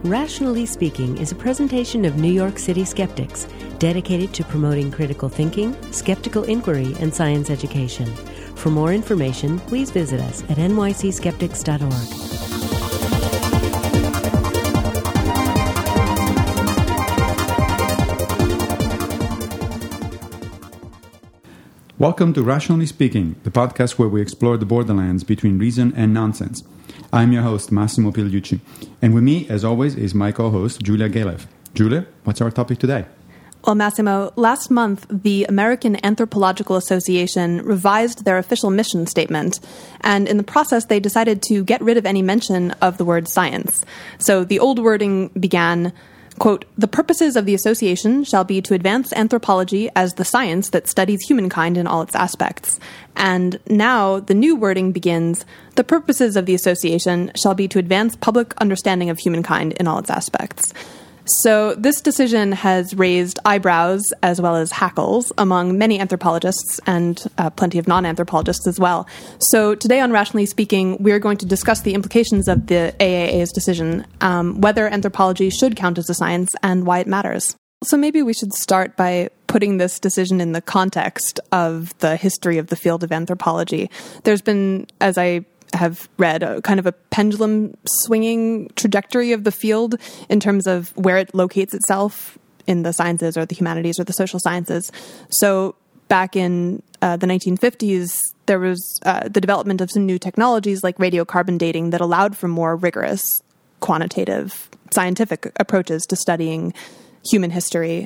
Rationally Speaking is a presentation of New York City skeptics dedicated to promoting critical thinking, skeptical inquiry, and science education. For more information, please visit us at nycskeptics.org. Welcome to Rationally Speaking, the podcast where we explore the borderlands between reason and nonsense. I'm your host, Massimo Pigliucci, and with me, as always, is my co-host, Julia Galev. Julia, what's our topic today? Well, Massimo, last month, the American Anthropological Association revised their official mission statement, and in the process, they decided to get rid of any mention of the word science. So the old wording began, quote, "The purposes of the association shall be to advance anthropology as the science that studies humankind in all its aspects." And now the new wording begins, "The purposes of the association shall be to advance public understanding of humankind in all its aspects." So this decision has raised eyebrows as well as hackles among many anthropologists and plenty of non-anthropologists as well. So today on Rationally Speaking, we're going to discuss the implications of the AAA's decision, whether anthropology should count as a science, and why it matters. So maybe we should start by putting this decision in the context of the history of the field of anthropology. There's been, as I have read, a kind of a pendulum swinging trajectory of the field in terms of where it locates itself in the sciences or the humanities or the social sciences. So back in the 1950s, there was the development of some new technologies like radiocarbon dating that allowed for more rigorous, quantitative, scientific approaches to studying human history.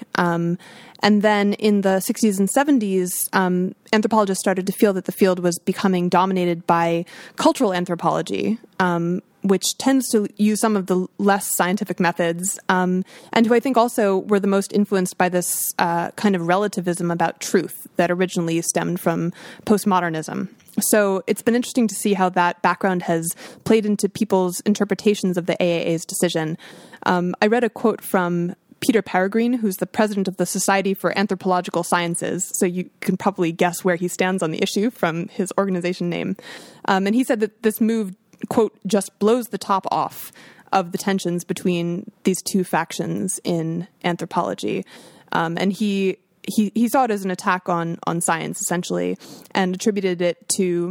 And then in the 60s and 70s, anthropologists started to feel that the field was becoming dominated by cultural anthropology, which tends to use some of the less scientific methods, and who I think also were the most influenced by this kind of relativism about truth that originally stemmed from postmodernism. So it's been interesting to see how that background has played into people's interpretations of the AAA's decision. I read a quote from Peter Peregrine, who's the president of the Society for Anthropological Sciences, so you can probably guess where he stands on the issue from his organization name. And he said that this move, quote, just blows the top off of the tensions between these two factions in anthropology. And he saw it as an attack on science, essentially, and attributed it to,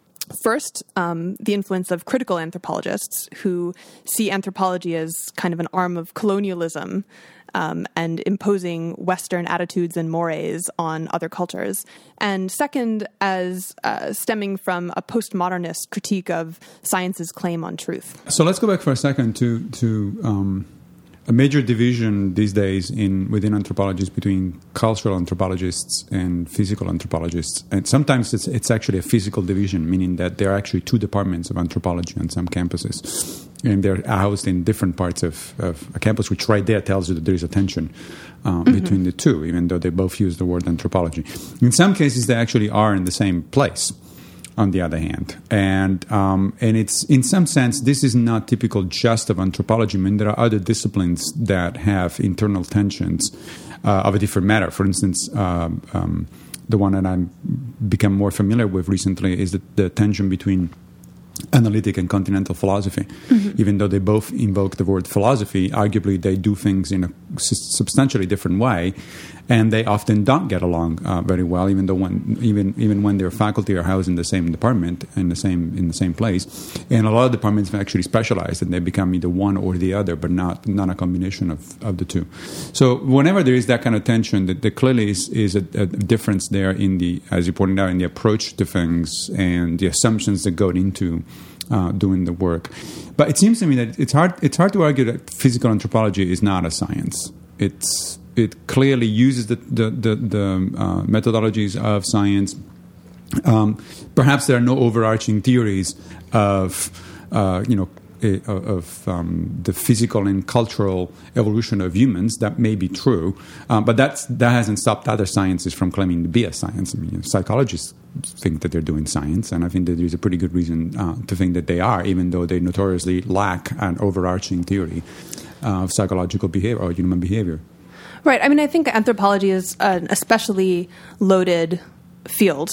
first, the influence of critical anthropologists who see anthropology as kind of an arm of colonialism and imposing Western attitudes and mores on other cultures. And second, as stemming from a postmodernist critique of science's claim on truth. So let's go back for a second to a major division these days within anthropology is between cultural anthropologists and physical anthropologists. And sometimes it's actually a physical division, meaning that there are actually two departments of anthropology on some campuses. And they're housed in different parts of a campus, which right there tells you that there is a tension between the two, even though they both use the word anthropology. In some cases, they actually are in the same place, on the other hand. And it's, in some sense, this is not typical just of anthropology. I mean, there are other disciplines that have internal tensions of a different matter. For instance, the one that I've become more familiar with recently is the tension between analytic and continental philosophy. Even though they both invoke the word philosophy, arguably they do things in a substantially different way, and they often don't get along very well, even though even when their faculty are housed in the same department in the same place. And a lot of departments have actually specialized, and they become either one or the other, but not a combination of the two. So whenever there is that kind of tension, there clearly is a difference there in the, as you pointed out, in the approach to things and the assumptions that go into doing the work. But it seems to me that it's hard to argue that physical anthropology is not a science. It clearly uses the methodologies of science. Perhaps there are no overarching theories of the physical and cultural evolution of humans. That may be true, but that hasn't stopped other sciences from claiming to be a science. I mean, psychologists think that they're doing science, and I think that there's a pretty good reason to think that they are, even though they notoriously lack an overarching theory of psychological behavior or human behavior. Right. I mean, I think anthropology is an especially loaded field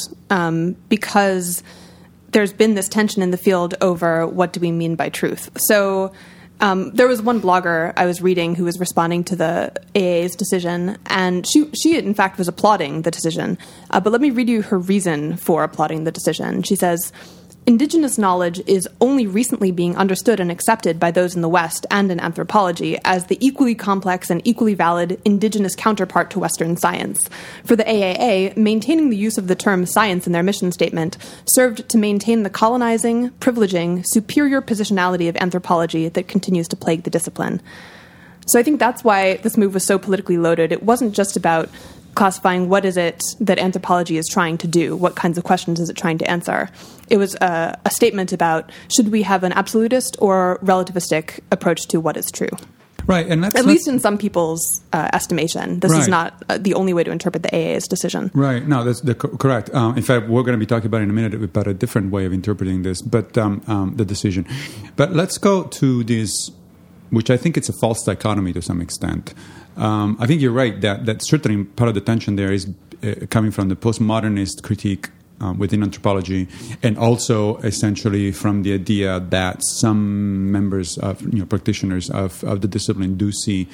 because there's been this tension in the field over what do we mean by truth. So There was one blogger I was reading who was responding to the AA's decision, and she in fact was applauding the decision. But let me read you her reason for applauding the decision. She says, "Indigenous knowledge is only recently being understood and accepted by those in the West and in anthropology as the equally complex and equally valid indigenous counterpart to Western science. For the AAA, maintaining the use of the term science in their mission statement served to maintain the colonizing, privileging, superior positionality of anthropology that continues to plague the discipline." So I think that's why this move was so politically loaded. It wasn't just about classifying what is it that anthropology is trying to do, what kinds of questions is it trying to answer. It was a statement about should we have an absolutist or relativistic approach to what is true. Right, and at least in some people's estimation. This is not the only way to interpret the AA's decision. Right, no, that's correct. In fact, we're going to be talking about in a minute about a different way of interpreting this, but the decision. But let's go to this, which I think it's a false dichotomy to some extent. I think you're right that certainly part of the tension there is coming from the postmodernist critique within anthropology, and also essentially from the idea that some members of practitioners of the discipline do see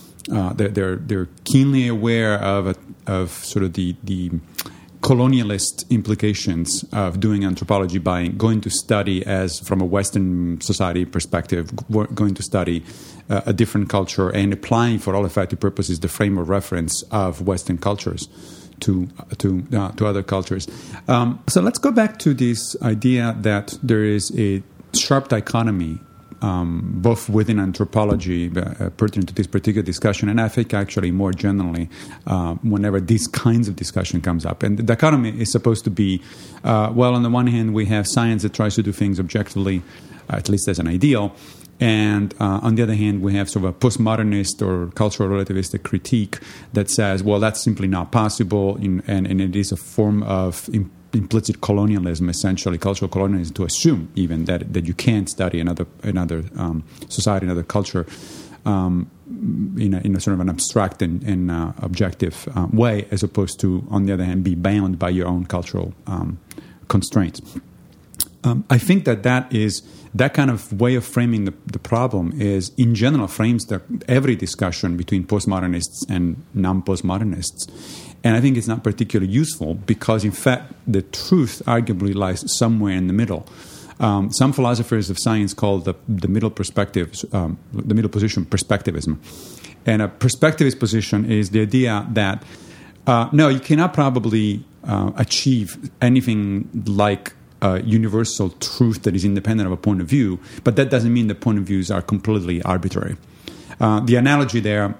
they're keenly aware of sort of the colonialist implications of doing anthropology by going to study as from a Western society perspective, going to study a different culture and applying for all effective purposes the frame of reference of Western cultures to other cultures. So let's go back to this idea that there is a sharp dichotomy both within anthropology pertinent to this particular discussion, and I think actually more generally whenever these kinds of discussion comes up. And the dichotomy is supposed to be, well, on the one hand, we have science that tries to do things objectively, at least as an ideal, and on the other hand, we have sort of a postmodernist or cultural relativistic critique that says, well, that's simply not possible, and it is a form of implicit colonialism, essentially cultural colonialism, to assume even that you can't study another society, another culture in a sort of an abstract and objective way, as opposed to, on the other hand, be bound by your own cultural constraints. I think that kind of way of framing the problem is, in general, frames every discussion between postmodernists and non-postmodernists. And I think it's not particularly useful because, in fact, the truth arguably lies somewhere in the middle. Some philosophers of science call the middle perspective, the middle position, perspectivism. And a perspectivist position is the idea that, no, you cannot probably achieve anything like universal truth that is independent of a point of view, but that doesn't mean the point of views are completely arbitrary. The analogy there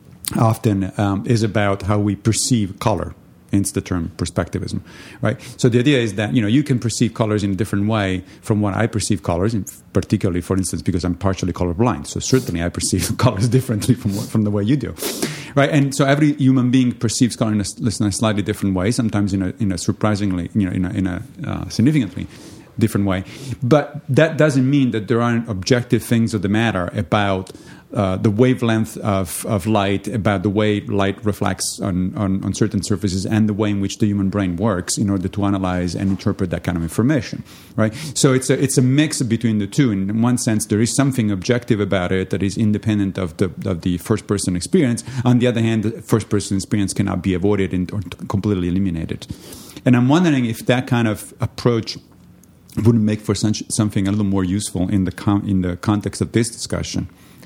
often is about how we perceive color, hence the term perspectivism, right? So the idea is that you can perceive colors in a different way from what I perceive colors, particularly, for instance, because I'm partially colorblind. So certainly I perceive colors differently from the way you do, right? And so every human being perceives color in a slightly different way, sometimes in a surprisingly, in a significantly different way. But that doesn't mean that there aren't objective things of the matter about the wavelength of light, about the way light reflects on certain surfaces, and the way in which the human brain works in order to analyze and interpret that kind of information, right? So it's a mix between the two. In one sense, there is something objective about it that is independent of the first-person experience. On the other hand, the first-person experience cannot be avoided or completely eliminated. And I'm wondering if that kind of approach wouldn't make for something a little more useful in the context of this discussion.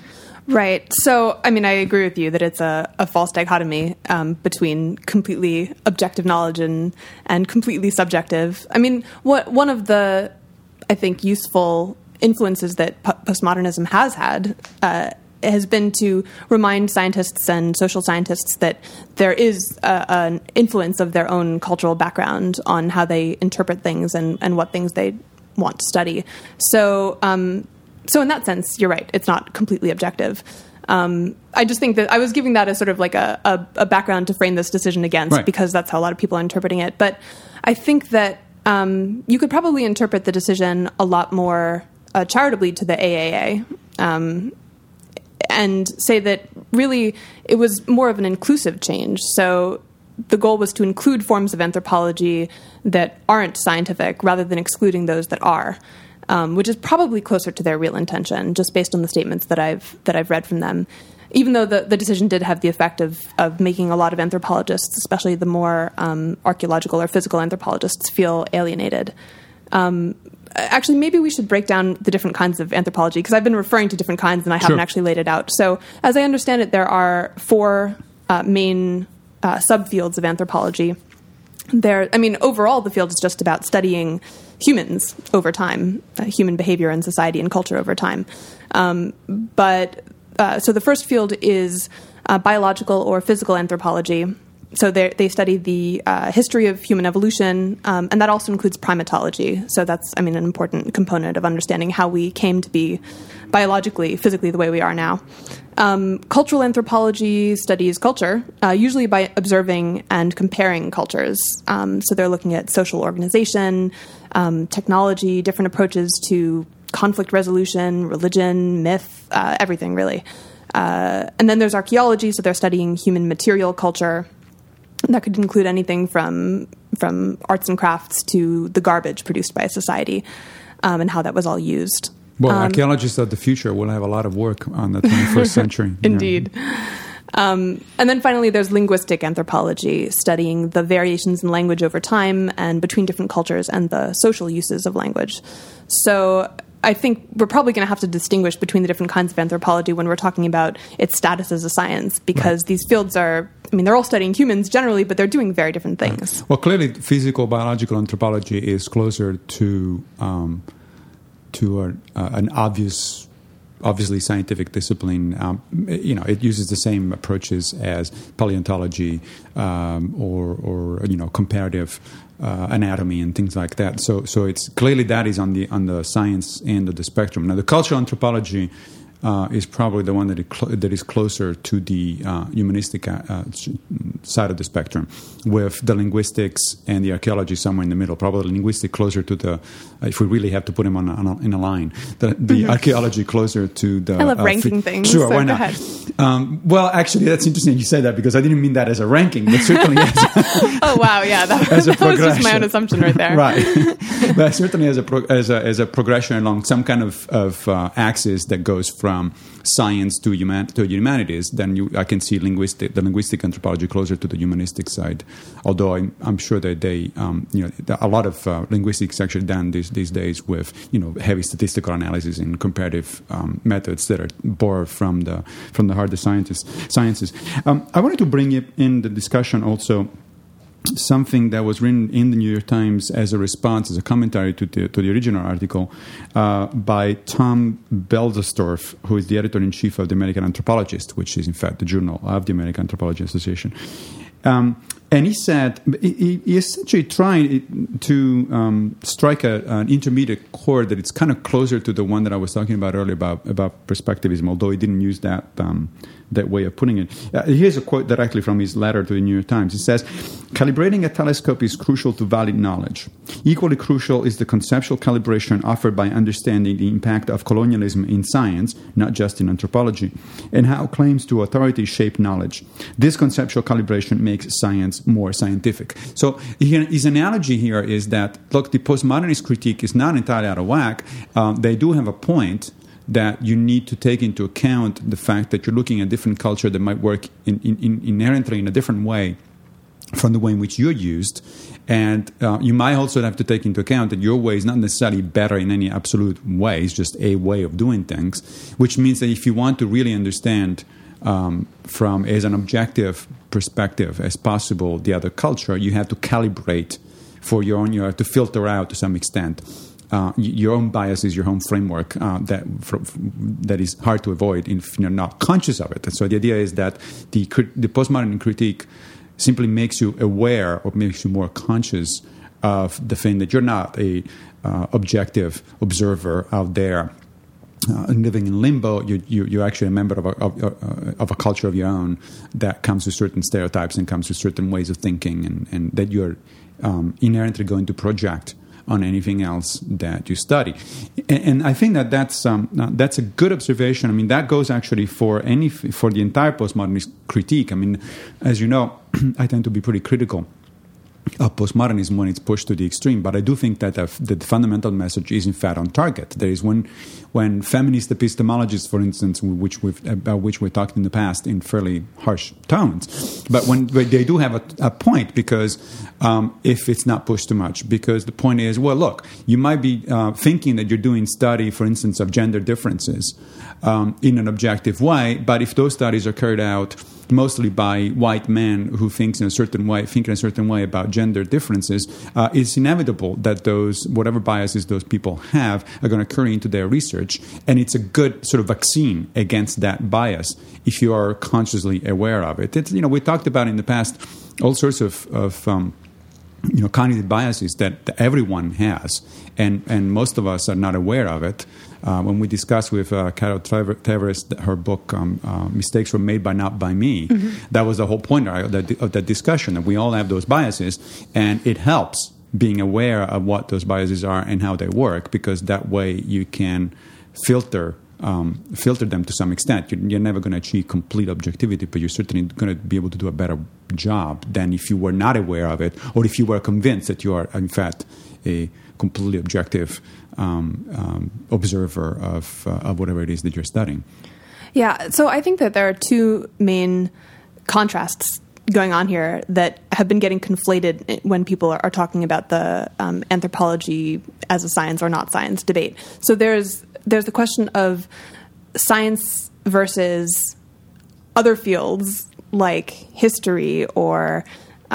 Right. So, I mean, I agree with you that it's a false dichotomy between completely objective knowledge and completely subjective. I mean, one of the, I think, useful influences that postmodernism has had has been to remind scientists and social scientists that there is an influence of their own cultural background on how they interpret things and what things they want to study. So in that sense, you're right. It's not completely objective. I just think that I was giving that as sort of like a background to frame this decision against, right, because that's how a lot of people are interpreting it. But I think that you could probably interpret the decision a lot more charitably to the AAA and say that really it was more of an inclusive change. So the goal was to include forms of anthropology that aren't scientific rather than excluding those that are. which is probably closer to their real intention, just based on the statements that I've read from them. Even though the decision did have the effect of making a lot of anthropologists, especially the more archaeological or physical anthropologists, feel alienated. Actually, maybe we should break down the different kinds of anthropology, because I've been referring to different kinds and I haven't actually laid it out. So, as I understand it, there are 4 main subfields of anthropology. Overall, the field is just about studying humans over time, human behavior and society and culture over time. So the first field is biological or physical anthropology. So they study the history of human evolution, and that also includes primatology. So that's, an important component of understanding how we came to be biologically, physically the way we are now. Cultural anthropology studies culture, usually by observing and comparing cultures. So they're looking at social organization, technology, different approaches to conflict resolution, religion, myth, everything really. And then there's archaeology, so they're studying human material culture. That could include anything from arts and crafts to the garbage produced by a society, and how that was all used. Well, archaeologists of the future will have a lot of work on the 21st century. Indeed. And then finally, there's linguistic anthropology, studying the variations in language over time and between different cultures and the social uses of language. So I think we're probably going to have to distinguish between the different kinds of anthropology when we're talking about its status as a science, because these fields are, they're all studying humans generally, but they're doing very different things. Well, clearly, physical biological anthropology is closer to an obviously scientific discipline. It uses the same approaches as paleontology or comparative anatomy and things like that. So it's clearly that is on the science end of the spectrum. Now, the cultural anthropology is probably the one that is closer to the humanistic side of the spectrum, with the linguistics and the archaeology somewhere in the middle. Probably linguistic closer to the, if we really have to put them in a line, the archaeology closer to the. I love ranking things. Sure, so why not? Go ahead. Well, actually, that's interesting you say that, because I didn't mean that as a ranking, but certainly as oh wow, yeah, that was just my own assumption right there. Right, but certainly as a progression along some kind of axis that goes from science to humanities, then I can see the linguistic anthropology closer to the humanistic side. Although I'm sure that they, a lot of linguistics actually done these days with heavy statistical analysis and comparative methods that are borrowed from the harder sciences. I wanted to bring in the discussion also something that was written in the New York Times as a response, as a commentary to the original article by Tom Beldesdorf, who is the editor-in-chief of the American Anthropologist, which is in fact the journal of the American Anthropology Association. And he said, he essentially tried to strike an intermediate chord that it's kind of closer to the one that I was talking about earlier about perspectivism, although he didn't use that way of putting it. Here's a quote directly from his letter to the New York Times. He says, "Calibrating a telescope is crucial to valid knowledge. Equally crucial is the conceptual calibration offered by understanding the impact of colonialism in science, not just in anthropology, and how claims to authority shape knowledge. This conceptual calibration makes science more scientific." So his analogy here is that, look, the postmodernist critique is not entirely out of whack. They do have a point that you need to take into account the fact that you're looking at different culture that might work inherently in a different way from the way in which you're used. And you might also have to take into account that your way is not necessarily better in any absolute way. It's just a way of doing things, which means that if you want to really understand from as an objective perspective as possible the other culture, you have to calibrate for your own, you have to filter out to some extent your own biases, your own framework that is hard to avoid if you're not conscious of it. And so the idea is that the postmodern critique simply makes you aware or makes you more conscious of the thing that you're not a objective observer out there living in limbo. You're actually a member of a culture of your own that comes with certain stereotypes and comes with certain ways of thinking, and that you're inherently going to project on anything else that you study. And I think that's a good observation. I mean, that goes actually for the entire postmodernist critique. I mean, as you know, I tend to be pretty critical postmodernism when it's pushed to the extreme. But I do think that the fundamental message is in fact on target. There is when feminist epistemologists, for instance, about which we talked in the past in fairly harsh tones, but when they do have a point, because if it's not pushed too much, because the point is, well, look, you might be thinking that you're doing study, for instance, of gender differences in an objective way, but if those studies are carried out mostly by white men who think in a certain way about gender differences, it's inevitable that those whatever biases those people have are going to carry into their research, and it's a good sort of vaccine against that bias if you are consciously aware of it. It's, we talked about in the past all sorts of cognitive biases that everyone has, and most of us are not aware of it. When we discussed with Carol Tavares her book, Mistakes Were Made by Not By Me, that was the whole point of that discussion, that we all have those biases, and it helps being aware of what those biases are and how they work, because that way you can filter them to some extent. You're never going to achieve complete objectivity, but you're certainly going to be able to do a better job than if you were not aware of it, or if you were convinced that you are, in fact, a completely objective observer of whatever it is that you're studying. Yeah, so I think that there are two main contrasts going on here that have been getting conflated when people are talking about the anthropology as a science or not science debate. So there's the question of science versus other fields like history or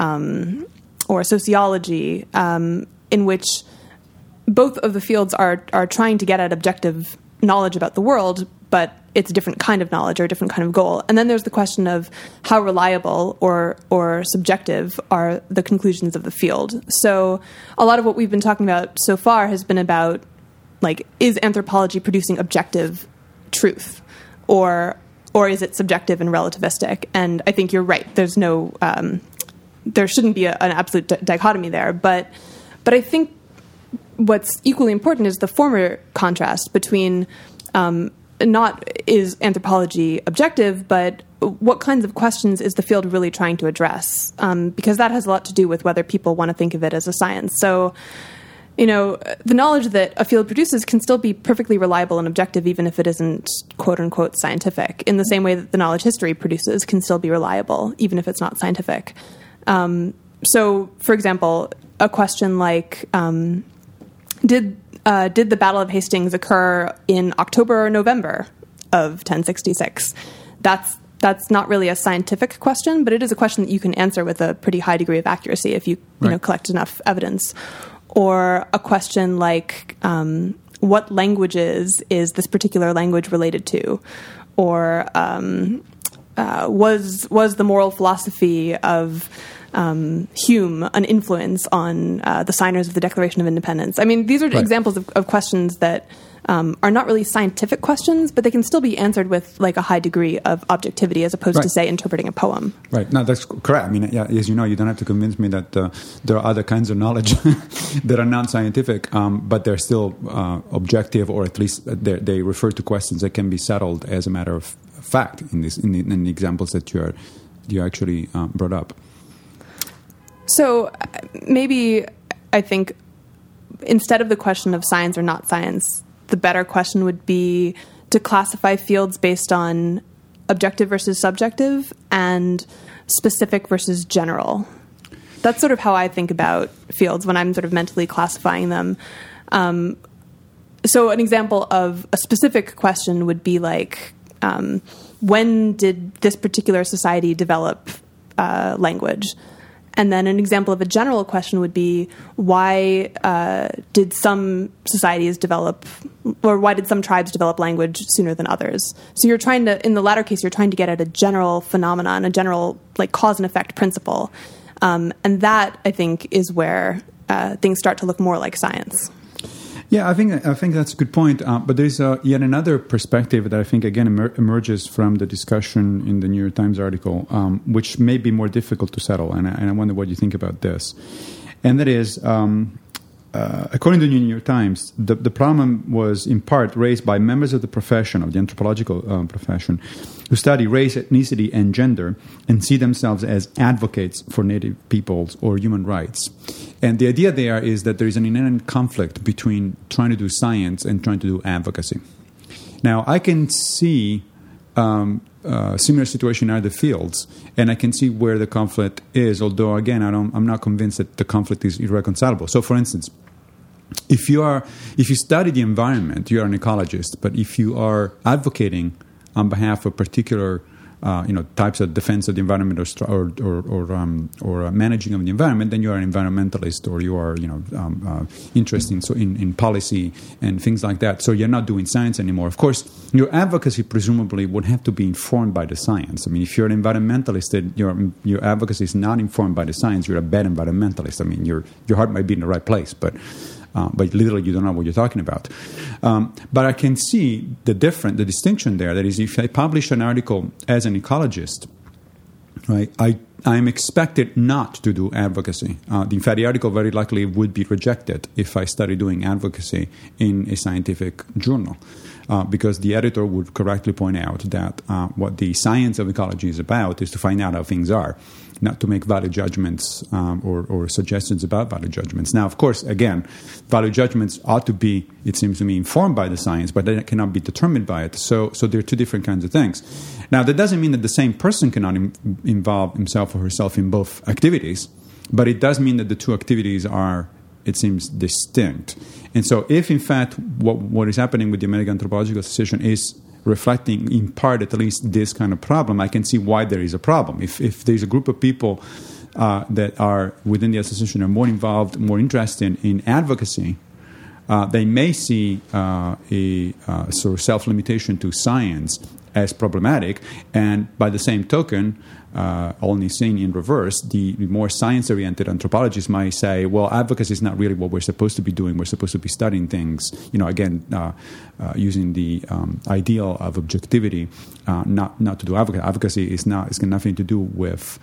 sociology, in which both of the fields are trying to get at objective knowledge about the world, but it's a different kind of knowledge or a different kind of goal. And then there's the question of how reliable or subjective are the conclusions of the field. So a lot of what we've been talking about so far has been about, like, is anthropology producing objective truth, or is it subjective and relativistic? And I think you're right. There's no, there shouldn't be an absolute dichotomy there. But I think what's equally important is the former contrast between not is anthropology objective, but what kinds of questions is the field really trying to address? Because that has a lot to do with whether people want to think of it as a science. So, the knowledge that a field produces can still be perfectly reliable and objective, even if it isn't quote-unquote scientific, in the same way that the knowledge history produces can still be reliable, even if it's not scientific. So, for example, a question like, did the Battle of Hastings occur in October or November of 1066? That's not really a scientific question, but it is a question that you can answer with a pretty high degree of accuracy if you collect enough evidence. Or a question like, what languages is this particular language related to? Or was the moral philosophy of Hume an influence on the signers of the Declaration of Independence? I mean, these are examples of questions that are not really scientific questions, but they can still be answered with like a high degree of objectivity, as opposed to, say, interpreting a poem. Right. No, that's correct. I mean, as you know, you don't have to convince me that there are other kinds of knowledge that are non-scientific, but they're still objective, or at least they refer to questions that can be settled as a matter of fact in the examples that you actually brought up. So maybe I think instead of the question of science or not science, the better question would be to classify fields based on objective versus subjective and specific versus general. That's sort of how I think about fields when I'm sort of mentally classifying them. So an example of a specific question would be like, when did this particular society develop language? And then an example of a general question would be, why did some societies develop, or why did some tribes develop language sooner than others? So you're trying to, in the latter case, you're trying to get at a general phenomenon, a general like cause and effect principle. And that, I think, is where things start to look more like science. Yeah, I think that's a good point. But there's yet another perspective that I think, again, emerges from the discussion in the New York Times article, which may be more difficult to settle. And I wonder what you think about this. And that is, according to the New York Times, the problem was in part raised by members of the profession, of the anthropological profession, who study race, ethnicity, and gender and see themselves as advocates for Native peoples or human rights. And the idea there is that there is an inherent conflict between trying to do science and trying to do advocacy. Now, I can see similar situation in other fields, and I can see where the conflict is, although, again, I'm not convinced that the conflict is irreconcilable. So, for instance, if you study the environment, you are an ecologist, but if you are advocating on behalf of particular types of defense of the environment or managing of the environment, then you are an environmentalist, or you are interested in policy and things like that. So you're not doing science anymore. Of course, your advocacy presumably would have to be informed by the science. I mean, if you're an environmentalist and your advocacy is not informed by the science, you're a bad environmentalist. I mean, your heart might be in the right place, but literally you don't know what you're talking about. But I can see the distinction there. That is, if I publish an article as an ecologist, right, I'm expected not to do advocacy. In fact, the article very likely would be rejected if I started doing advocacy in a scientific journal. Because the editor would correctly point out that what the science of ecology is about is to find out how things are, not to make value judgments or suggestions about value judgments. Now, of course, again, value judgments ought to be, it seems to me, informed by the science, but they cannot be determined by it. So there are two different kinds of things. Now, that doesn't mean that the same person cannot involve himself or herself in both activities, but it does mean that the two activities are, it seems, distinct. And so if, in fact, what is happening with the American Anthropological Association is reflecting, in part at least, this kind of problem, I can see why there is a problem. If there's a group of people that are within the association are more involved, more interested in advocacy, they may see a sort of self-limitation to science as problematic, and by the same token, only seen in reverse, the more science-oriented anthropologists might say, well, advocacy is not really what we're supposed to be doing. We're supposed to be studying things, using the ideal of objectivity, not to do advocacy. Advocacy it's got nothing to do with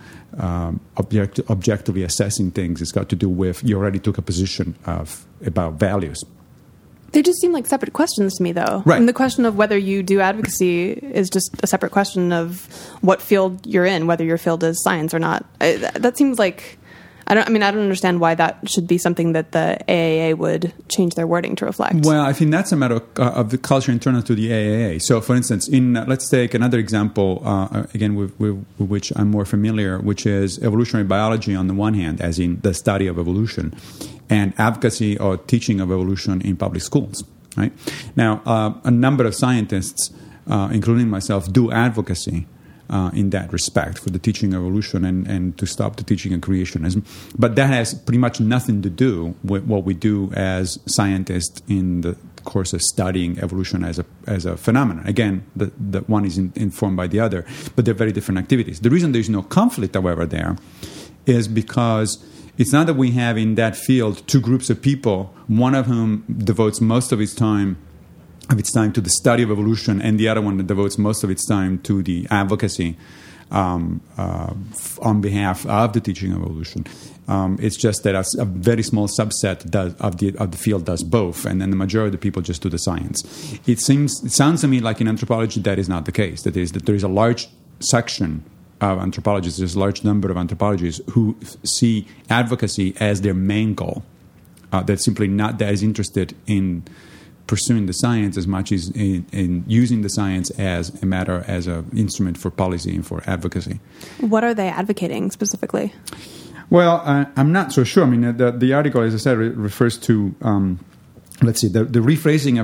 objectively assessing things. It's got to do with you already took a position about values. They just seem like separate questions to me, though. Right. And the question of whether you do advocacy is just a separate question of what field you're in, whether your field is science or not. That seems like I don't understand why that should be something that the AAA would change their wording to reflect. Well, I think that's a matter of the culture internal to the AAA. So, for instance, let's take another example, again, with which I'm more familiar, which is evolutionary biology on the one hand, as in the study of evolution, and advocacy or teaching of evolution in public schools. Right? Now, a number of scientists, including myself, do advocacy in that respect for the teaching of evolution and to stop the teaching of creationism. But that has pretty much nothing to do with what we do as scientists in the course of studying evolution as a phenomenon. Again, the one is informed by the other, but they're very different activities. The reason there's no conflict, however, there is because it's not that we have in that field two groups of people, one of whom devotes most of its time to the study of evolution, and the other one that devotes most of its time to the advocacy on behalf of the teaching of evolution. It's just that a very small subset of the field does both, and then the majority of the people just do the science. It sounds to me like in anthropology that is not the case. That is, that there is a large section of anthropologists, there's a large number of anthropologists who see advocacy as their main goal. They're simply not as interested in pursuing the science as much as in using the science as an instrument for policy and for advocacy. What are they advocating specifically? Well, I'm not so sure. I mean, the article, as I said, refers to the rephrasing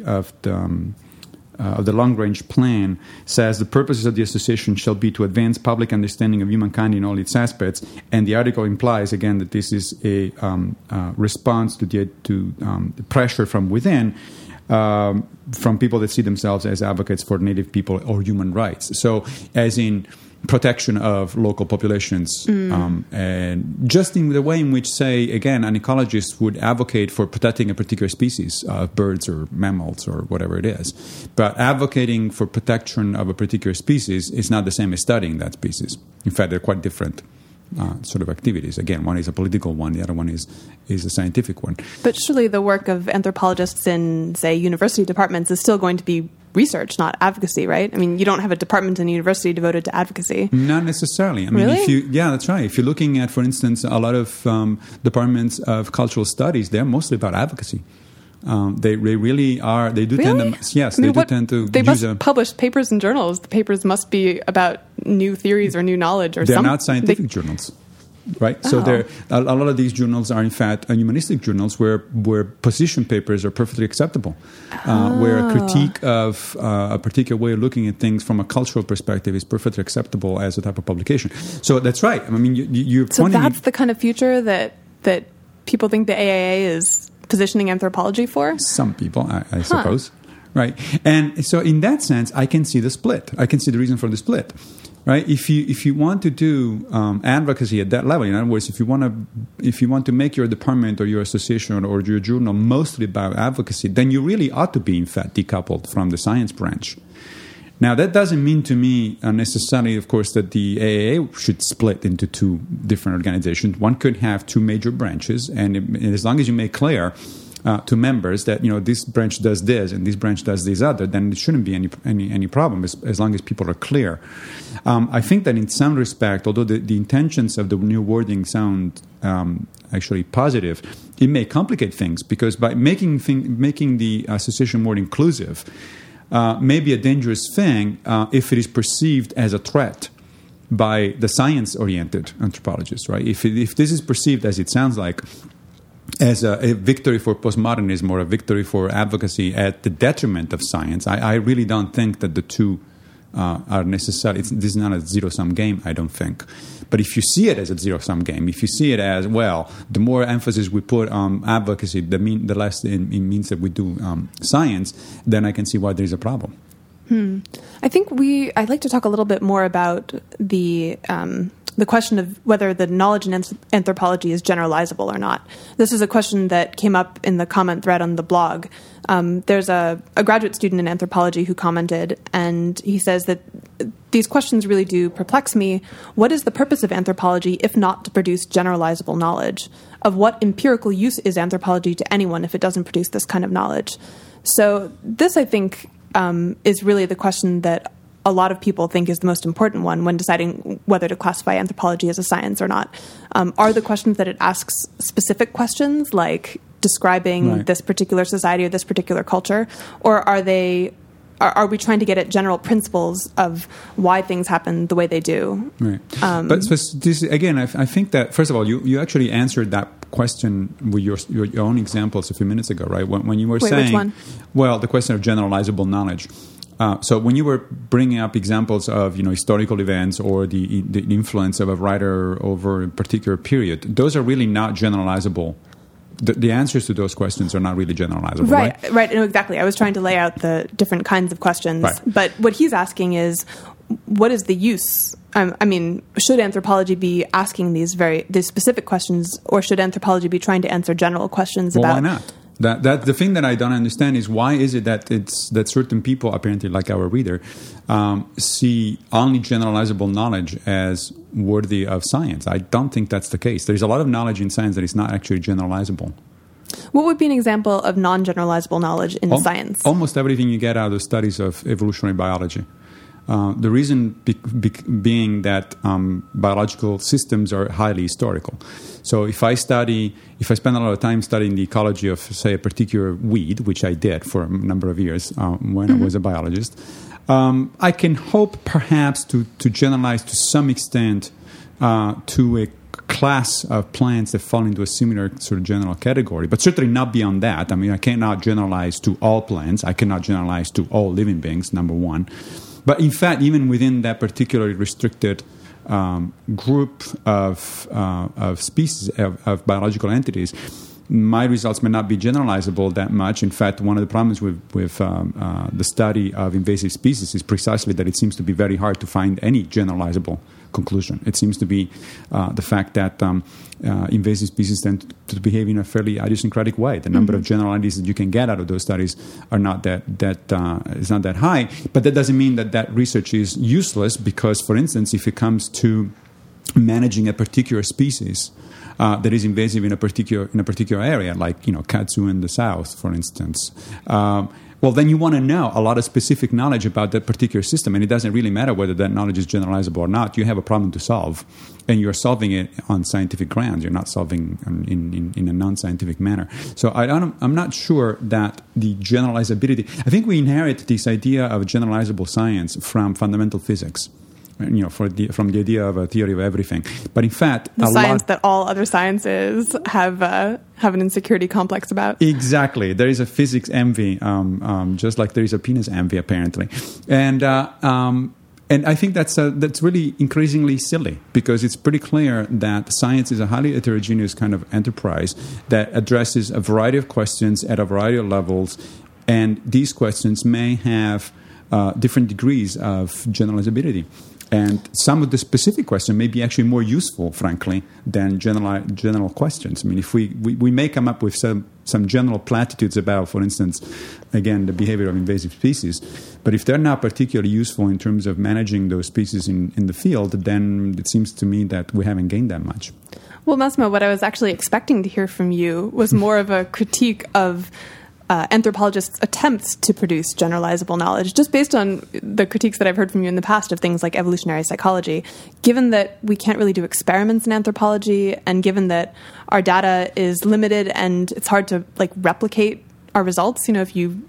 of the long-range plan says the purposes of the association shall be to advance public understanding of humankind in all its aspects, and the article implies again that this is a response to the pressure from within, from people that see themselves as advocates for Native people or human rights. So, as in protection of local populations, and just in the way in which, say, again, an ecologist would advocate for protecting a particular species of birds or mammals or whatever it is. But advocating for protection of a particular species is not the same as studying that species. In fact, they're quite different sort of activities. Again, one is a political one, the other one is a scientific one. But surely the work of anthropologists in, say, university departments is still going to be research, not advocacy, right? I mean, you don't have a department in a university devoted to advocacy. Not necessarily. I mean, really? That's right. If you're looking at, for instance, a lot of departments of cultural studies, they're mostly about advocacy. They really are. They do really? tend to. Yes, they tend to. They must publish papers in journals. The papers must be about new theories or new knowledge or something. They're not scientific journals, right? Oh. So a lot of these journals are in fact humanistic journals where position papers are perfectly acceptable, where a critique of a particular way of looking at things from a cultural perspective is perfectly acceptable as a type of publication. So that's right. I mean, you're. So that's the kind of future that people think the AIA is positioning anthropology for? Some people, I suppose. Right. And so in that sense, I can see the split. I can see the reason for the split. Right. If you want to do advocacy at that level, in other words, if you want to make your department or your association or your journal mostly about advocacy, then you really ought to be, in fact, decoupled from the science branch. Now, that doesn't mean to me necessarily, of course, that the AIA should split into two different organizations. One could have two major branches, and as long as you make clear to members that this branch does this and this branch does this other, then there shouldn't be any problem as long as people are clear. I think that in some respect, although the intentions of the new wording sound actually positive, it may complicate things because by making the association more inclusive may be a dangerous thing if it is perceived as a threat by the science-oriented anthropologists, right? If this is perceived, as it sounds like, as a victory for postmodernism or a victory for advocacy at the detriment of science, I really don't think that the two are necessary. This is not a zero-sum game, I don't think. But if you see it as a zero-sum game, if you see it as, well, the more emphasis we put on advocacy, the less it means that we do science, then I can see why there's a problem. I think I'd like to talk a little bit more about the question of whether the knowledge in anthropology is generalizable or not. This is a question that came up in the comment thread on the blog. There's a graduate student in anthropology who commented, and he says that these questions really do perplex me. What is the purpose of anthropology if not to produce generalizable knowledge? Of what empirical use is anthropology to anyone if it doesn't produce this kind of knowledge? So this, I think, is really the question that a lot of people think is the most important one when deciding whether to classify anthropology as a science or not. Are the questions that it asks specific questions, like describing this particular society or this particular culture, or are we trying to get at general principles of why things happen the way they do? Right. But this, again, I think that, first of all, you actually answered that question with your own examples a few minutes ago, right? When you were saying, which one? Well, the question of generalizable knowledge. So when you were bringing up examples of historical events or the influence of a writer over a particular period, those are really not generalizable. The answers to those questions are not really generalizable, right? Right. No, exactly. I was trying to lay out the different kinds of questions. Right. But what he's asking is, what is the use? I mean, should anthropology be asking these specific questions, or should anthropology be trying to answer general questions about... Why not? That the thing that I don't understand is why is it that that certain people, apparently like our reader, see only generalizable knowledge as worthy of science. I don't think that's the case. There's a lot of knowledge in science that is not actually generalizable. What would be an example of non-generalizable knowledge in science? Almost everything you get out of studies of evolutionary biology. The reason being that biological systems are highly historical. So if I spend a lot of time studying the ecology of, say, a particular weed, which I did for a number of years when I was a biologist, I can hope perhaps to generalize to some extent to a class of plants that fall into a similar sort of general category, but certainly not beyond that. I mean, I cannot generalize to all plants. I cannot generalize to all living beings, number one. But in fact, even within that particularly restricted group of species, of biological entities, my results may not be generalizable that much. In fact, one of the problems with the study of invasive species is precisely that it seems to be very hard to find any generalizable conclusion. It seems to be the fact that invasive species tend to behave in a fairly idiosyncratic way. The number of generalities that you can get out of those studies are not is not that high. But that doesn't mean that research is useless, because, for instance, if it comes to managing a particular species that is invasive in a particular area, like kudzu in the south, for instance. Well, then you want to know a lot of specific knowledge about that particular system, and it doesn't really matter whether that knowledge is generalizable or not. You have a problem to solve, and you're solving it on scientific grounds. You're not solving in a non-scientific manner. So I'm not sure that the generalizability. I think we inherit this idea of generalizable science from fundamental physics. From the idea of a theory of everything, but in fact, the science that all other sciences have an insecurity complex about. Exactly, there is a physics envy, just like there is a penis envy, apparently, and I think that's really increasingly silly, because it's pretty clear that science is a highly heterogeneous kind of enterprise that addresses a variety of questions at a variety of levels, and these questions may have different degrees of generalizability. And some of the specific questions may be actually more useful, frankly, than general questions. I mean, if we may come up with some general platitudes about, for instance, again, the behavior of invasive species, but if they're not particularly useful in terms of managing those species in the field, then it seems to me that we haven't gained that much. Well, Massimo, what I was actually expecting to hear from you was more of a critique of anthropologists' attempts to produce generalizable knowledge, just based on the critiques that I've heard from you in the past of things like evolutionary psychology. Given that we can't really do experiments in anthropology, and given that our data is limited and it's hard to replicate our results, if you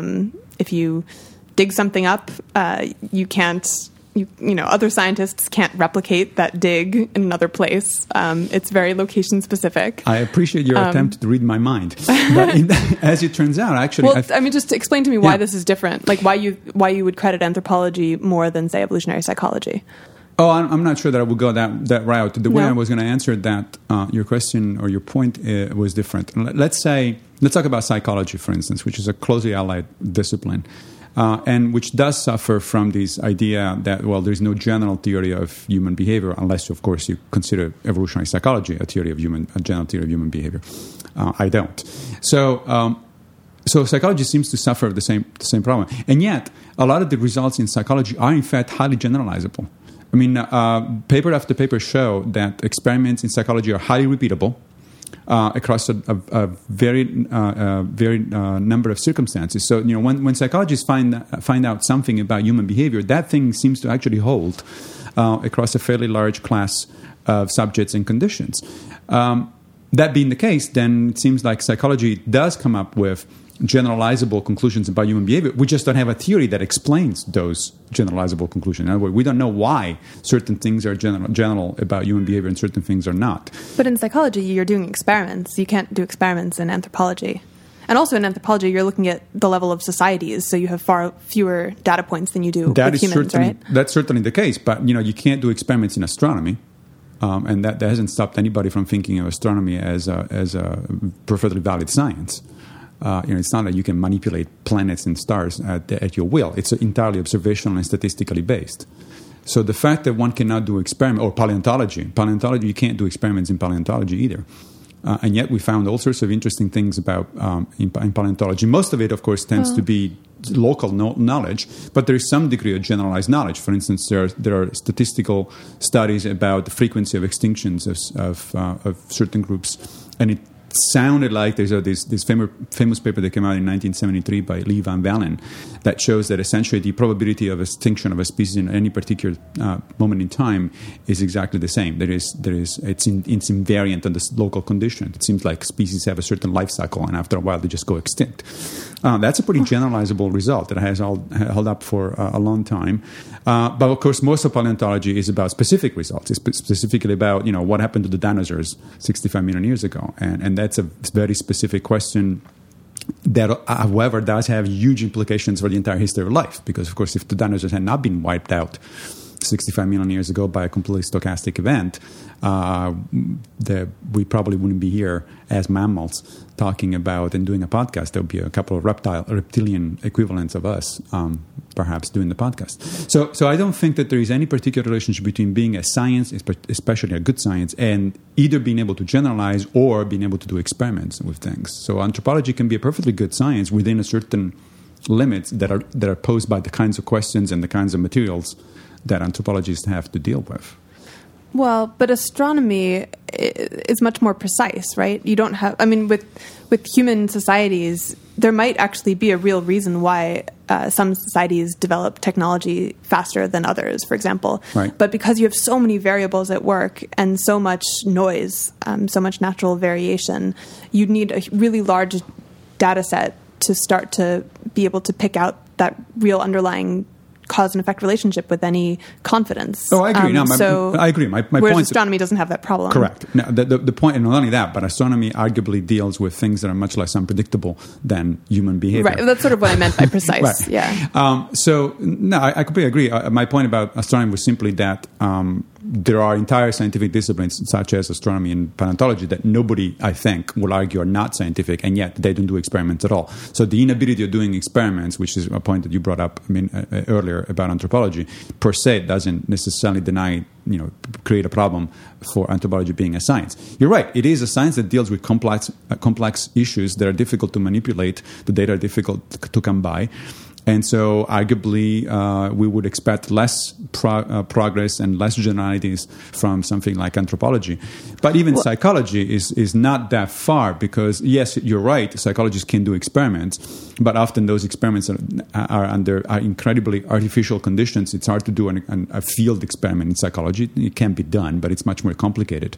dig something up, you can't. Other scientists can't replicate that dig in another place. It's very location specific. I appreciate your attempt to read my mind, but as it turns out, actually, just explain to me why this is different. Like why you would credit anthropology more than, say, evolutionary psychology. Oh, I'm not sure that I would go that route. The way I was going to answer that, your question or your point was different. Let's talk about psychology, for instance, which is a closely allied discipline. And which does suffer from this idea that, there's no general theory of human behavior, unless, of course, you consider evolutionary psychology a general theory of human behavior. I don't. So psychology seems to suffer the same problem. And yet, a lot of the results in psychology are, in fact, highly generalizable. I mean, paper after paper show that experiments in psychology are highly repeatable across a very number of circumstances. So, when psychologists find out something about human behavior, that thing seems to actually hold across a fairly large class of subjects and conditions. That being the case, then it seems like psychology does come up with generalizable conclusions about human behavior. We just don't have a theory that explains those generalizable conclusions. In other words, we don't know why certain things are general about human behavior and certain things are not. But in psychology, you're doing experiments. You can't do experiments in anthropology. And also in anthropology, you're looking at the level of societies, so you have far fewer data points than you do with humans, right? That's certainly the case, but you can't do experiments in astronomy. And that hasn't stopped anybody from thinking of astronomy as a perfectly valid science. It's not that you can manipulate planets and stars at your will. It's entirely observational and statistically based. So the fact that one cannot do experiments, or paleontology, you can't do experiments in paleontology either. And yet we found all sorts of interesting things about in paleontology. Most of it, of course, tends to be local knowledge, but there is some degree of generalized knowledge. For instance, there are statistical studies about the frequency of extinctions of certain groups, and it sounded like there's this famous paper that came out in 1973 by Lee Van Valen that shows that essentially the probability of extinction of a species in any particular moment in time is exactly the same. It's invariant on the local condition. It seems like species have a certain life cycle, and after a while they just go extinct. That's a pretty generalizable result that has held up for a long time. But of course, most of paleontology is about specific results. It's specifically about what happened to the dinosaurs 65 million years ago, and that's a very specific question that, however, does have huge implications for the entire history of life. Because, of course, if the dinosaurs had not been wiped out 65 million years ago by a completely stochastic event, we probably wouldn't be here as mammals talking about and doing a podcast. There would be a couple of reptilian equivalents of us, perhaps, doing the podcast. So I don't think that there is any particular relationship between being a science, especially a good science, and either being able to generalize or being able to do experiments with things. So anthropology can be a perfectly good science within a certain limits that are posed by the kinds of questions and the kinds of materials that anthropologists have to deal with. Well, but astronomy is much more precise, right? You don't have, I mean, with human societies, there might actually be a real reason why some societies develop technology faster than others, for example. Right. But because you have so many variables at work and so much noise, so much natural variation, you need a really large data set to start to be able to pick out that real underlying cause and effect relationship with any confidence. Oh, I agree. I agree. My whereas point astronomy doesn't have that problem. Correct. Now, the point, and not only that, but astronomy arguably deals with things that are much less unpredictable than human behavior. Right. That's sort of what I meant by precise. Right. Yeah. So, no, I completely agree. My point about astronomy was simply that there are entire scientific disciplines, such as astronomy and paleontology, that nobody, I think, will argue are not scientific, and yet they don't do experiments at all. So the inability of doing experiments, which is a point that you brought up earlier about anthropology, per se doesn't necessarily create a problem for anthropology being a science. You're right. It is a science that deals with complex issues that are difficult to manipulate. The data are difficult to come by. And so, arguably, we would expect less progress and less generalities from something like anthropology. But even psychology is not that far because, yes, you're right, psychologists can do experiments, but often those experiments are under incredibly artificial conditions. It's hard to do a field experiment in psychology. It can be done, but it's much more complicated.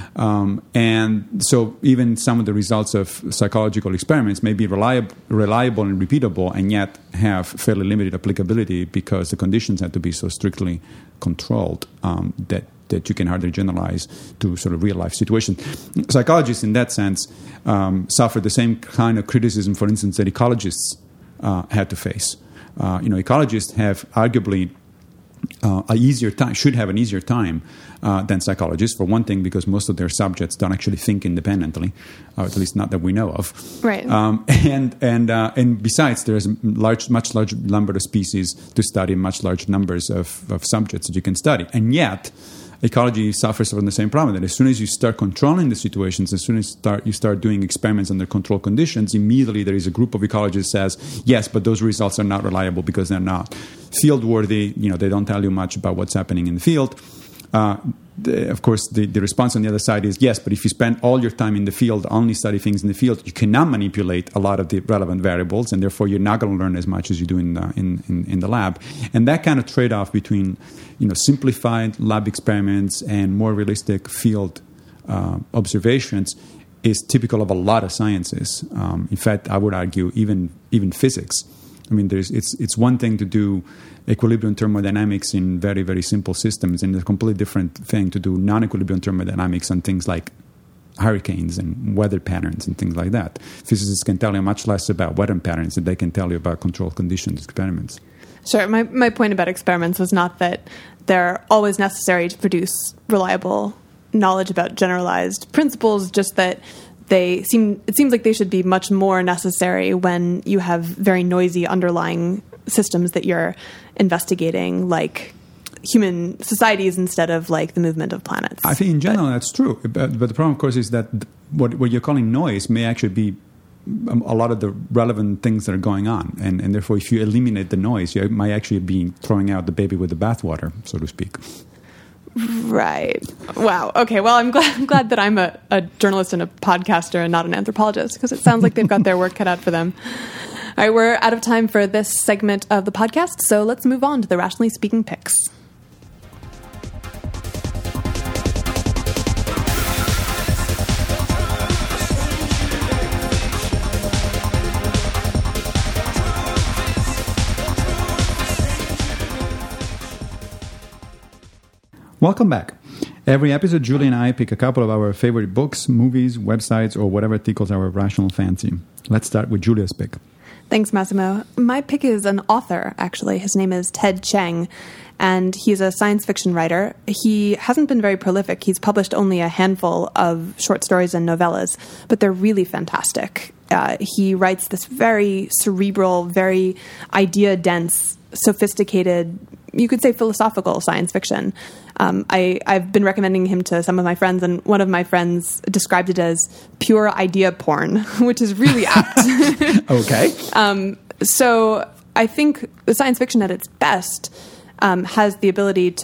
And so even some of the results of psychological experiments may be reliable and repeatable, and yet have fairly limited applicability because the conditions have to be so strictly controlled that you can hardly generalize to sort of real-life situations. Psychologists, in that sense, suffer the same kind of criticism, for instance, that ecologists had to face. Ecologists have arguably should have an easier time than psychologists, for one thing, because most of their subjects don't actually think independently, or at least not that we know of. Right. And besides, there's a much larger number of species to study, much larger numbers of subjects that you can study. And yet, ecology suffers from the same problem, that as soon as you start controlling the situations, as soon as you start doing experiments under controlled conditions, immediately there is a group of ecologists that says, yes, but those results are not reliable because they're not field-worthy. They don't tell you much about what's happening in the field. Of course, the response on the other side is, yes, but if you spend all your time in the field, only study things in the field, you cannot manipulate a lot of the relevant variables, and therefore you're not going to learn as much as you do in the lab. And that kind of trade-off between simplified lab experiments and more realistic field observations is typical of a lot of sciences. In fact, I would argue even physics. I mean, it's one thing to do equilibrium thermodynamics in very, very simple systems, and it's a completely different thing to do non-equilibrium thermodynamics on things like hurricanes and weather patterns and things like that. Physicists can tell you much less about weather patterns than they can tell you about controlled conditions experiments. Sure. My point about experiments was not that they're always necessary to produce reliable knowledge about generalized principles, just that it seems like they should be much more necessary when you have very noisy underlying systems that you're investigating, like human societies instead of like the movement of planets. I think in general that's true. But the problem, of course, is that what you're calling noise may actually be a lot of the relevant things that are going on. And therefore, if you eliminate the noise, you might actually be throwing out the baby with the bathwater, so to speak. Right. Wow. Okay. Well, I'm glad that I'm a journalist and a podcaster and not an anthropologist, because it sounds like they've got their work cut out for them. All right, we're out of time for this segment of the podcast, so let's move on to the Rationally Speaking picks. Welcome back. Every episode, Julie and I pick a couple of our favorite books, movies, websites, or whatever tickles our rational fancy. Let's start with Julia's pick. Thanks, Massimo. My pick is an author, actually. His name is Ted Chiang, and he's a science fiction writer. He hasn't been very prolific. He's published only a handful of short stories and novellas, but they're really fantastic. He writes this very cerebral, very idea-dense, sophisticated, you could say philosophical science fiction. I've been recommending him to some of my friends, and one of my friends described it as pure idea porn, which is really apt. Okay. So I think the science fiction at its best has the ability to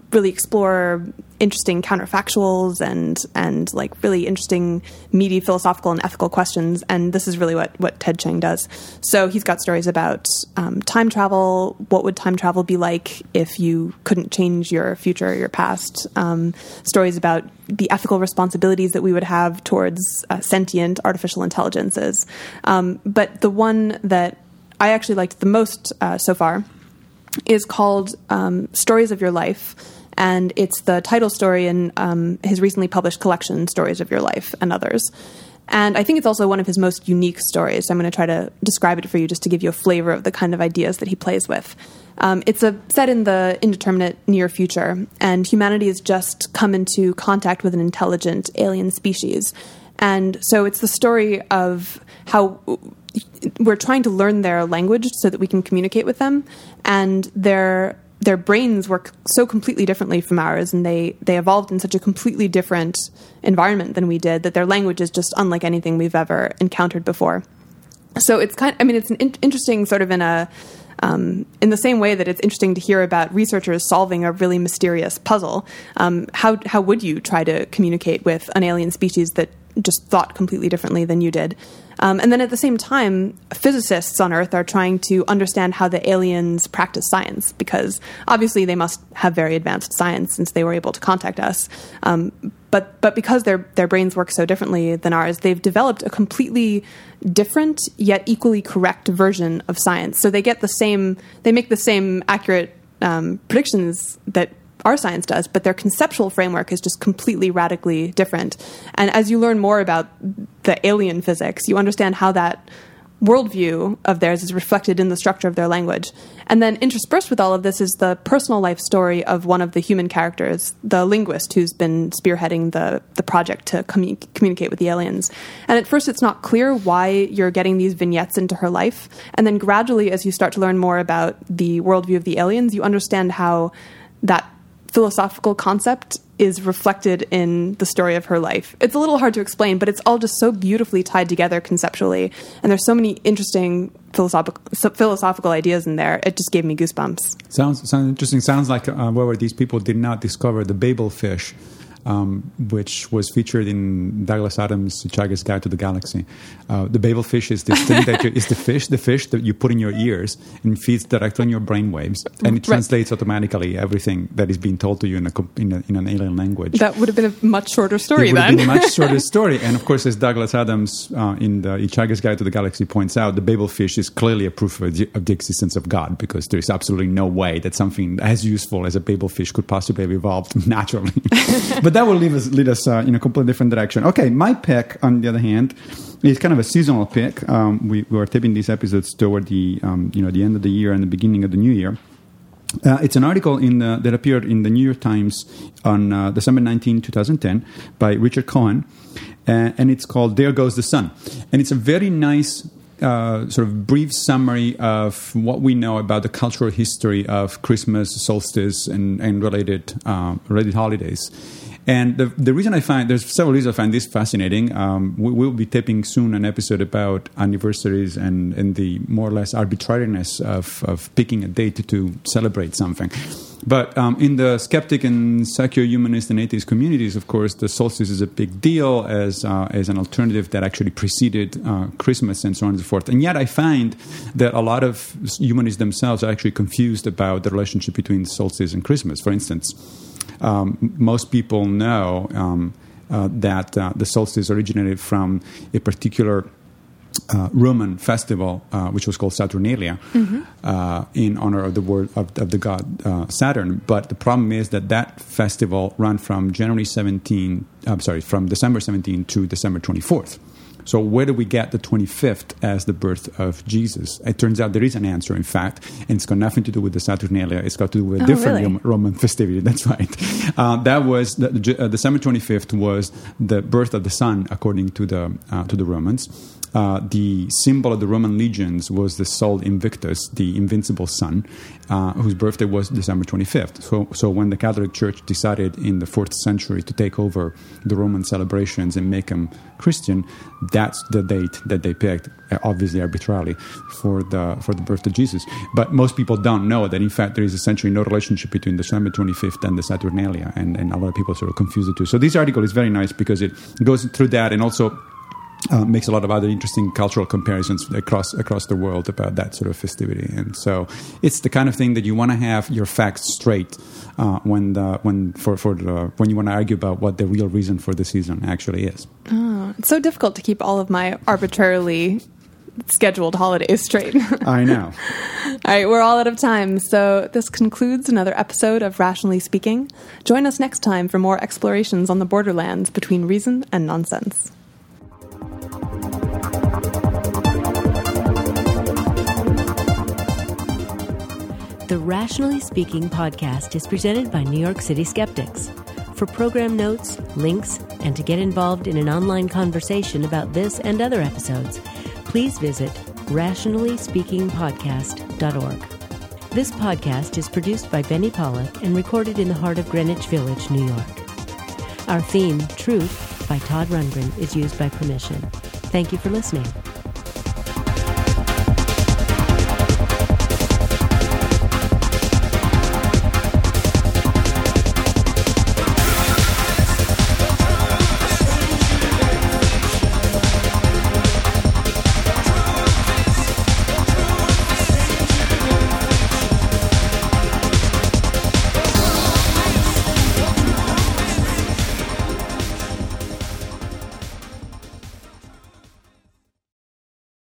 really explore interesting counterfactuals and like really interesting meaty philosophical and ethical questions. And this is really what Ted Chiang does. So he's got stories about time travel. What would time travel be like if you couldn't change your future or your past? Stories about the ethical responsibilities that we would have towards sentient artificial intelligences. But the one that I actually liked the most so far is called Stories of Your Life. And it's the title story in his recently published collection, Stories of Your Life and Others. And I think it's also one of his most unique stories. So I'm going to try to describe it for you just to give you a flavor of the kind of ideas that he plays with. It's set in the indeterminate near future, and humanity has just come into contact with an intelligent alien species. And so it's the story of how we're trying to learn their language so that we can communicate with them, and their brains work so completely differently from ours, and they evolved in such a completely different environment than we did, that their language is just unlike anything we've ever encountered before. So it's it's an interesting sort of in the same way that it's interesting to hear about researchers solving a really mysterious puzzle. How would you try to communicate with an alien species that just thought completely differently than you did? And then at the same time, physicists on Earth are trying to understand how the aliens practice science, because obviously they must have very advanced science since they were able to contact us. But because their brains work so differently than ours, they've developed a completely different yet equally correct version of science. So they make the same accurate predictions that our science does, but their conceptual framework is just completely radically different. And as you learn more about the alien physics, you understand how that worldview of theirs is reflected in the structure of their language. And then interspersed with all of this is the personal life story of one of the human characters, the linguist who's been spearheading the project to communicate with the aliens. And at first it's not clear why you're getting these vignettes into her life. And then gradually, as you start to learn more about the worldview of the aliens, you understand how that philosophical concept is reflected in the story of her life. It's a little hard to explain, but it's all just so beautifully tied together conceptually, and there's so many interesting philosophical ideas in there. It just gave me goosebumps. Sounds interesting. Sounds like however these people did not discover the Babel fish, which was featured in Douglas Adams' Hitchhiker's Guide to the Galaxy. The Babel fish is this thing that is the fish that you put in your ears and feeds directly on your brain waves, and it translates automatically everything that is being told to you in an alien language. That would have been a much shorter story. It would have been a much shorter story, and of course, as Douglas Adams in the Hitchhiker's Guide to the Galaxy points out, the Babel fish is clearly a proof of the existence of God, because there is absolutely no way that something as useful as a Babel fish could possibly have evolved naturally. But that will lead us in a completely different direction. Okay, my pick, on the other hand, is kind of a seasonal pick. We are taping these episodes toward the end of the year and the beginning of the new year. It's an article that appeared in the New York Times on December 19, 2010 by Richard Cohen, and it's called "There Goes the Sun." And it's a very nice sort of brief summary of what we know about the cultural history of Christmas, solstice, and related holidays. And the reason there's several reasons I find this fascinating. We'll be taping soon an episode about anniversaries and the more or less arbitrariness of picking a date to celebrate something. But in the skeptic and secular humanist and atheist communities, of course, the solstice is a big deal as an alternative that actually preceded Christmas and so on and so forth. And yet I find that a lot of humanists themselves are actually confused about the relationship between solstice and Christmas. For instance, most people know that the solstice originated from a particular Roman festival, which was called Saturnalia, in honor of the god Saturn. But the problem is that festival ran from December 17 to December 24th. So where do we get the 25th as the birth of Jesus? It turns out there is an answer, in fact, and it's got nothing to do with the Saturnalia. It's got to do with a different Roman festivity. That's right. That was December 25th was the birth of the sun, according to the Romans. the symbol of the Roman legions was the Sol Invictus, the invincible sun, whose birthday was December 25th. So when the Catholic Church decided in the 4th century to take over the Roman celebrations and make them Christian, that's the date that they picked, obviously arbitrarily, for the birth of Jesus. But most people don't know that, in fact, there is essentially no relationship between December 25th and the Saturnalia, and a lot of people sort of confuse the two. So this article is very nice because it goes through that and also makes a lot of other interesting cultural comparisons across the world about that sort of festivity. And so it's the kind of thing that you want to have your facts straight when you want to argue about what the real reason for the season actually is. Oh, it's so difficult to keep all of my arbitrarily scheduled holidays straight. I know. All right, we're all out of time, so this concludes another episode of Rationally Speaking. Join us next time for more explorations on the borderlands between reason and nonsense. The Rationally Speaking podcast is presented by New York City Skeptics. For program notes, links, and to get involved in an online conversation about this and other episodes, please visit rationallyspeakingpodcast.org. This podcast is produced by Benny Pollack and recorded in the heart of Greenwich Village, New York. Our theme, Truth, by Todd Rundgren, is used by permission. Thank you for listening.